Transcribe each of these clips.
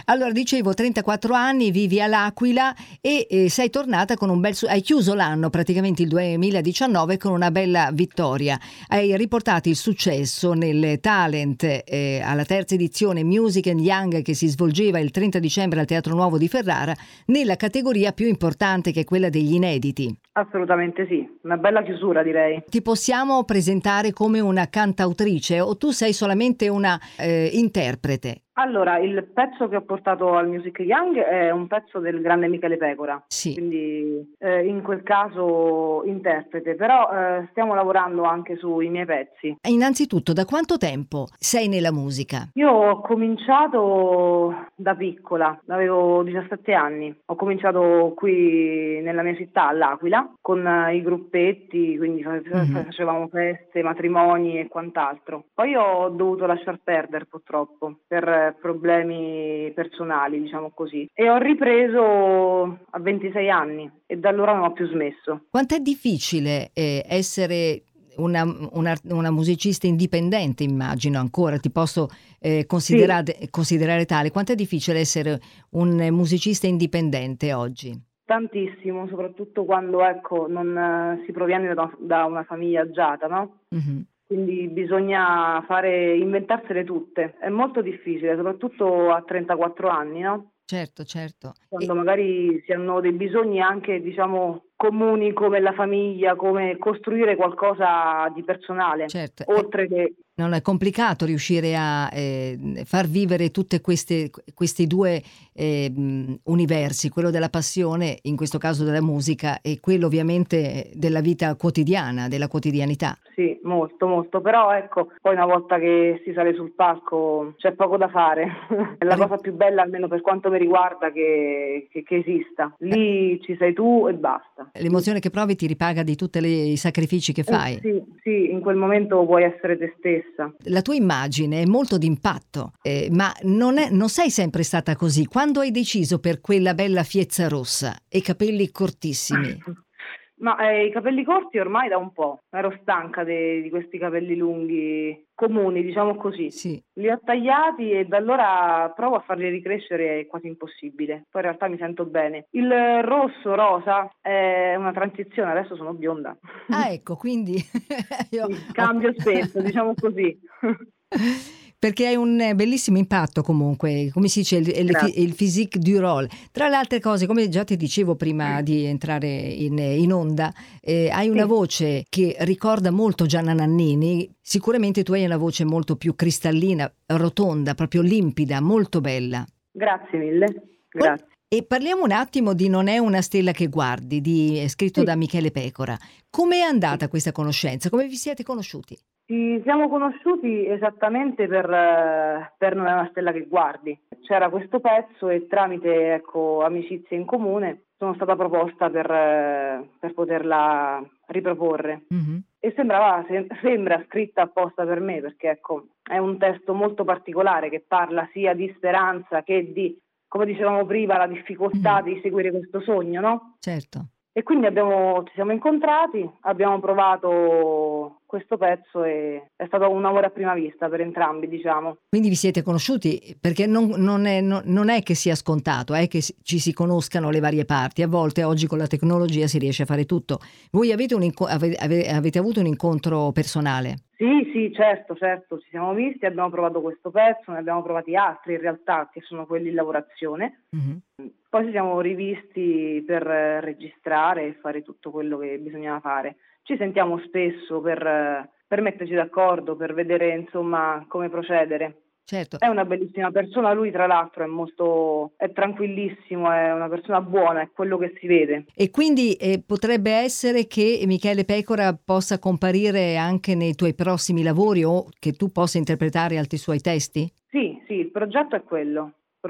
Allora, dicevo, 34 anni, vivi all'Aquila e sei tornata con un hai chiuso l'anno, praticamente il 2019, con una bella vittoria. Hai riportato il successo nel talent alla terza edizione Music and Young che si svolgeva il 30 dicembre al Teatro Nuovo di Ferrara, nella categoria più importante che è quella degli inediti. Assolutamente sì, una bella chiusura direi. Ti possiamo presentare come una cantautrice o tu sei solamente una interprete? Allora, il pezzo che ho portato al Music Young è un pezzo del grande Michele Pecora, Sì. Quindi in quel caso interprete, però stiamo lavorando anche sui miei pezzi. Innanzitutto, da quanto tempo sei nella musica? Io ho cominciato da piccola, avevo 17 anni, ho cominciato qui nella mia città, all'Aquila, con i gruppetti, quindi facevamo feste, matrimoni e quant'altro. Poi ho dovuto lasciar perdere purtroppo per problemi personali, diciamo così, e ho ripreso a 26 anni e da allora non ho più smesso. Quant'è difficile essere una musicista indipendente, immagino ancora, ti posso considerare tale. Quant'è difficile essere un musicista indipendente oggi? Tantissimo, soprattutto quando non si proviene da una famiglia agiata, no? Mm-hmm. Quindi bisogna inventarsele tutte. È molto difficile, soprattutto a 34 anni, no? Certo. Quando magari si hanno dei bisogni anche, diciamo, comuni come la famiglia, come costruire qualcosa di personale, certo. Oltre che... Non è complicato riuscire a far vivere tutte questi due universi, quello della passione, in questo caso della musica, e quello ovviamente della vita quotidiana, della quotidianità. Sì, molto, però poi una volta che si sale sul palco c'è poco da fare, è la cosa più bella, almeno per quanto mi riguarda, che esista. Lì ci sei tu e basta. L'emozione che provi ti ripaga di tutti i sacrifici che fai. Sì, in quel momento puoi essere te stessa. La tua immagine è molto d'impatto, ma non sei sempre stata così. Quando hai deciso per quella bella fiezza rossa e capelli cortissimi? Ma i capelli corti ormai da un po', ero stanca di questi capelli lunghi comuni, diciamo così. Sì. Li ho tagliati e da allora provo a farli ricrescere, è quasi impossibile. Poi in realtà mi sento bene. Il rosa è una transizione, adesso sono bionda. Ah, ecco, quindi cambio spesso, diciamo così. Perché hai un bellissimo impatto comunque, come si dice, il physique du rôle. Tra le altre cose, come già ti dicevo prima di entrare in onda, hai una voce che ricorda molto Gianna Nannini. Sicuramente tu hai una voce molto più cristallina, rotonda, proprio limpida, molto bella. Grazie mille, grazie. E parliamo un attimo di Non è una stella che guardi, scritto da Michele Pecora. Come è andata questa conoscenza? Come vi siete conosciuti? Ci siamo conosciuti esattamente per Non è una stella che guardi. C'era questo pezzo e tramite amicizie in comune sono stata proposta per poterla riproporre. Mm-hmm. E sembra scritta apposta per me, perché è un testo molto particolare che parla sia di speranza che di, come dicevamo prima, la difficoltà di seguire questo sogno, no? Certo. E quindi ci siamo incontrati, abbiamo provato questo pezzo e è stato un amore a prima vista per entrambi, diciamo. Quindi vi siete conosciuti, perché non è che sia scontato, che ci si conoscano le varie parti. A volte oggi con la tecnologia si riesce a fare tutto. Voi avete avuto un incontro personale? Sì, certo, ci siamo visti, abbiamo provato questo pezzo, ne abbiamo provati altri in realtà, che sono quelli in lavorazione. Mm-hmm. Poi ci siamo rivisti per registrare e fare tutto quello che bisognava fare. Ci sentiamo spesso per metterci d'accordo, per vedere insomma come procedere. Certo. È una bellissima persona, lui tra l'altro è tranquillissimo, è una persona buona, è quello che si vede. E quindi potrebbe essere che Michele Pecora possa comparire anche nei tuoi prossimi lavori o che tu possa interpretare altri suoi testi? Sì, il progetto è quello.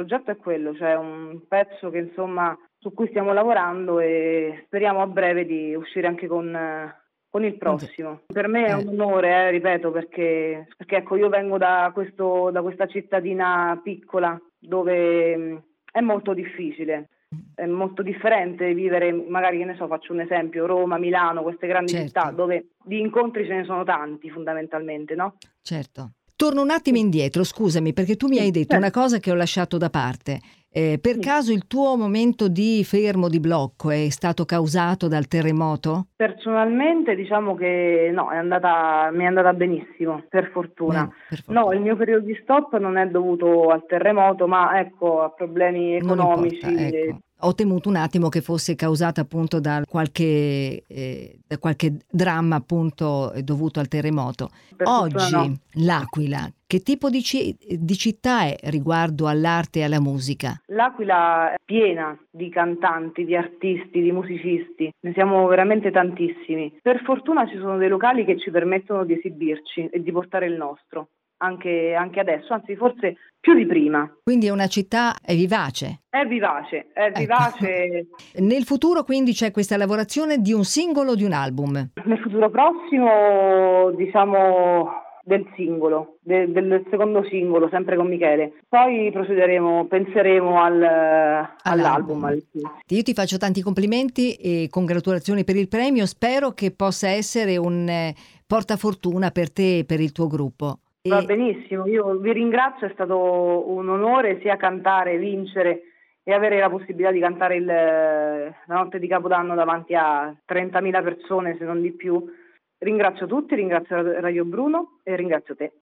C'è un pezzo che insomma su cui stiamo lavorando e speriamo a breve di uscire anche con il prossimo. Per me è un onore, ripeto, perché io vengo da questa cittadina piccola dove è molto difficile. È molto differente vivere, magari, che ne so, faccio un esempio, Roma, Milano, queste grandi città dove di incontri ce ne sono tanti fondamentalmente, no? Certo. Torno un attimo indietro, scusami, perché tu mi hai detto una cosa che ho lasciato da parte. Per caso il tuo momento di fermo, di blocco, è stato causato dal terremoto? Personalmente diciamo che no, mi è andata benissimo, per fortuna. Per No, fortuna. il mio periodo di stop non è dovuto al terremoto, ma ecco, a problemi Non importa, economici. ecco. Ho temuto un attimo che fosse causata appunto da qualche dramma appunto dovuto al terremoto. Per fortuna Oggi no. l'Aquila, che tipo di città è riguardo all'arte e alla musica? L'Aquila è piena di cantanti, di artisti, di musicisti, ne siamo veramente tantissimi. Per fortuna ci sono dei locali che ci permettono di esibirci e di portare il nostro, anche adesso, anzi forse più di prima. Quindi è una città vivace. È Ecco. vivace. Nel futuro quindi c'è questa lavorazione di un singolo o di un album? Nel futuro prossimo, diciamo, del singolo, del secondo singolo, sempre con Michele. Poi penseremo all'album. All'album. Io ti faccio tanti complimenti e congratulazioni per il premio. Spero che possa essere un portafortuna per te e per il tuo gruppo. Va benissimo, io vi ringrazio, è stato un onore sia cantare, vincere e avere la possibilità di cantare la notte di Capodanno davanti a 30.000 persone, se non di più. Ringrazio tutti, ringrazio Radio Bruno e ringrazio te.